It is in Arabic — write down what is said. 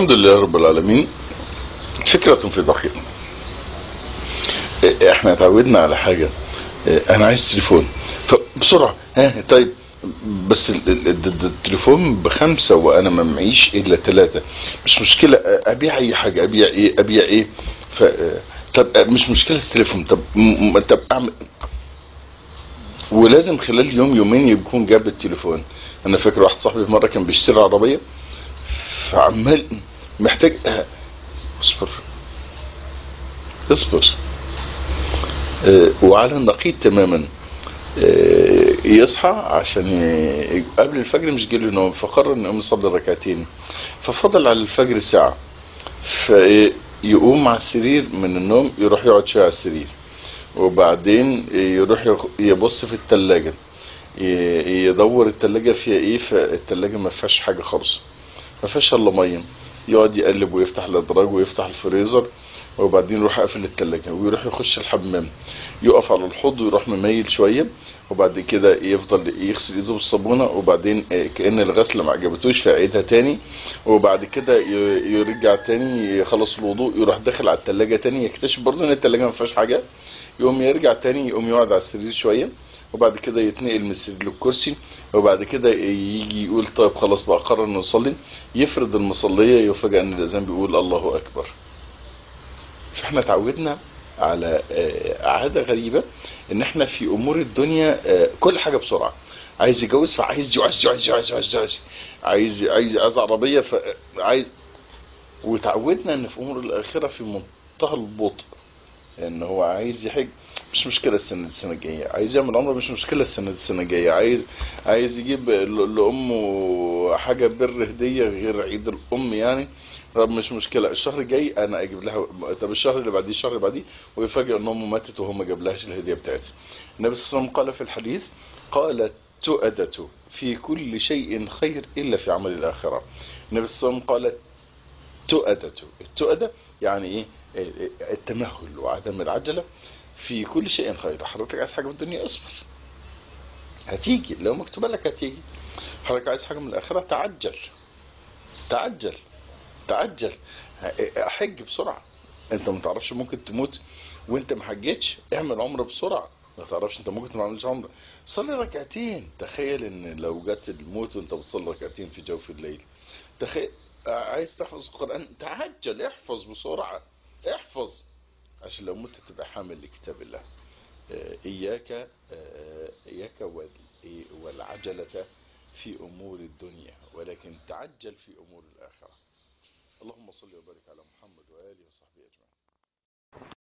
الحمد لله رب العالمين. فكرة في دقيقة. احنا اتعودنا على حاجة. انا عايز تليفون فبسرعة. طيب، بس التليفون ب5 وانا ما معيش الا 3. مش مشكلة، ابيع اي حاجة. ابيع ايه ف طب مش مشكلة التليفون. طب اعمل. ولازم خلال يوم يومين يكون جاب التليفون. انا فاكر واحد صاحبي في مرة كان بيشتري عربية، فعمال محتاج. اصبر اصبر. وعلى النقيض تماما. يصحى عشان قبل الفجر مش جاله نوم، فقرر انه يقوم يصلي ركعتين. ففضل على الفجر ساعة، فيقوم على السرير من النوم، يروح يقعد شوية على السرير، وبعدين يروح يبص في التلاجة، يدور التلاجة فيها ايه. فالتلاجة ما فيهاش حاجة خالص، ما فيهاش الا ميه. يقعد يقلب ويفتح الادراج ويفتح الفريزر، وبعدين يروح قافل التلاجة ويروح يخش الحمام، يقف على الحوض ويروح مميل شوية، وبعد كده يفضل يغسل ايده بالصابونة، وبعدين كأن الغسلة ما عجبتوش فيعيدها تاني، وبعد كده يرجع تاني يخلص الوضوء، يروح داخل على التلاجة تاني، يكتشف برضه ان التلاجة ما فيهاش حاجة، يقوم يرجع تاني، يقوم يقعد على السرير شوية، وبعد كده يتنقل من السرير للكرسي، وبعد كده يجي يقول طيب خلاص بقى قرر انه يصلي، يفرد المصلية، يفاجأ ان الاذان بيقول الله اكبر. فاحنا اتعودنا على عادة غريبة، ان احنا في امور الدنيا كل حاجة بسرعة. عايز يتجوز فعايز دي، عايز دي، عايز دي، عايز دي، عايز عربية فعايز. وتعودنا ان في امور الاخرة في منتهى البطء. ان هو عايز يحج، مش مشكله السنه دي السنه الجايه. عايز يعمل عمره، مش مشكله السنه دي السنه الجايه. عايز يجيب لامه حاجه بر هديه غير عيد الام يعني. طب مش مشكله الشهر الجاي انا اجيب لها. طب الشهر اللي بعديه، الشهر اللي بعديه، ويفاجئ ان امه ماتت وهو ما جابلهاش الهديه بتاعتها. النبي صلى الله عليه وسلم قال في الحديث، قال تؤدة في كل شيء خير الا في عمل الاخره. النبي صلى الله عليه وسلم قال تؤدة. التؤدة يعني ايه؟ التمهل وعدم العجلة في كل شيء خير. حضرتك عايز حاجة من الدنيا، اصبر، هتيجي لو مكتوبة لك هتيجي. حضرتك عايز حاجة من الآخرة، تعجل تعجل تعجل. حج بسرعة. انت ما تعرفش ممكن تموت وانت ما حجتش. اعمل عمره بسرعة. ما تعرفش انت ممكن ما تعملش عمره. صلي ركعتين. تخيل ان لو جت الموت وانت بتصلي ركعتين في جوف الليل. تخيل. عايز تحفظ القرآن، تعجل، احفظ بسرعة، احفظ، عشان لو مت تبقى حامل لكتاب الله. إياك والعجلة في أمور الدنيا، ولكن تعجل في أمور الآخرة. اللهم صل وبارك على محمد وآله وصحبه أجمعين.